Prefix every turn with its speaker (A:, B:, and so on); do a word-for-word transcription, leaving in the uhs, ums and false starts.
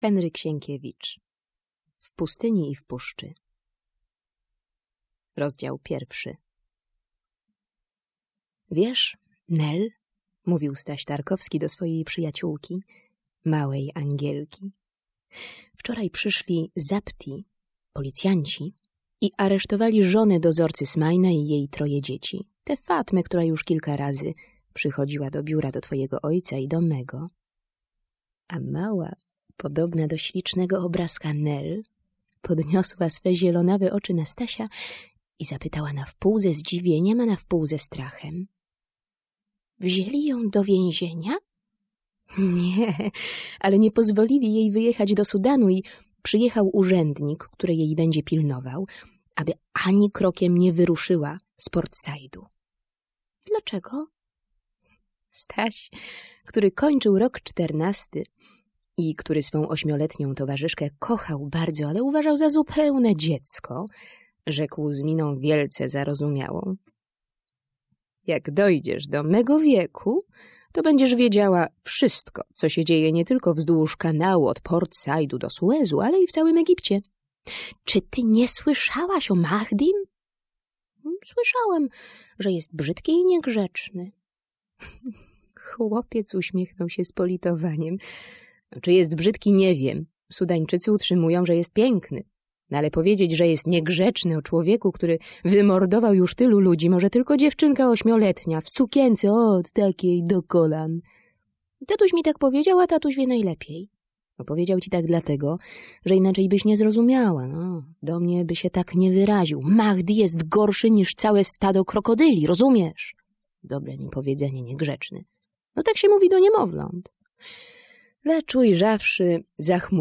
A: Henryk Sienkiewicz. W pustyni i w puszczy. Rozdział pierwszy. Wiesz, Nel, mówił Staś Tarkowski do swojej przyjaciółki, małej Angielki. Wczoraj przyszli Zapti, policjanci, i aresztowali żonę dozorcy Smajna i jej troje dzieci. Tę Fatmę, która już kilka razy przychodziła do biura do twojego ojca i do mego. A mała, podobna do ślicznego obrazka Nel, podniosła swe zielonawe oczy na Stasia i zapytała na wpół ze zdziwieniem, a na wpół ze strachem. Wzięli ją do więzienia? Nie, ale nie pozwolili jej wyjechać do Sudanu i przyjechał urzędnik, który jej będzie pilnował, aby ani krokiem nie wyruszyła z Port Saidu. Dlaczego? Staś, który kończył rok czternasty i który swą ośmioletnią towarzyszkę kochał bardzo, ale uważał za zupełne dziecko, rzekł z miną wielce zarozumiałą. Jak dojdziesz do mego wieku, to będziesz wiedziała wszystko, co się dzieje nie tylko wzdłuż kanału od Port Saidu do Suezu, ale i w całym Egipcie. Czy ty nie słyszałaś o Mahdim? Słyszałem, że jest brzydki i niegrzeczny. Chłopiec uśmiechnął się z politowaniem. Czy jest brzydki, nie wiem. Sudańczycy utrzymują, że jest piękny. No ale powiedzieć, że jest niegrzeczny o człowieku, który wymordował już tylu ludzi, może tylko dziewczynka ośmioletnia, w sukience od takiej do kolan. Tatuś mi tak powiedział, a tatuś wie najlepiej. No, powiedział ci tak dlatego, że inaczej byś nie zrozumiała. No, do mnie by się tak nie wyraził. Mahdi jest gorszy niż całe stado krokodyli, rozumiesz? Dobre mi powiedzenie, niegrzeczny. No tak się mówi do niemowląt. Lecz ujrzawszy zachmurzoną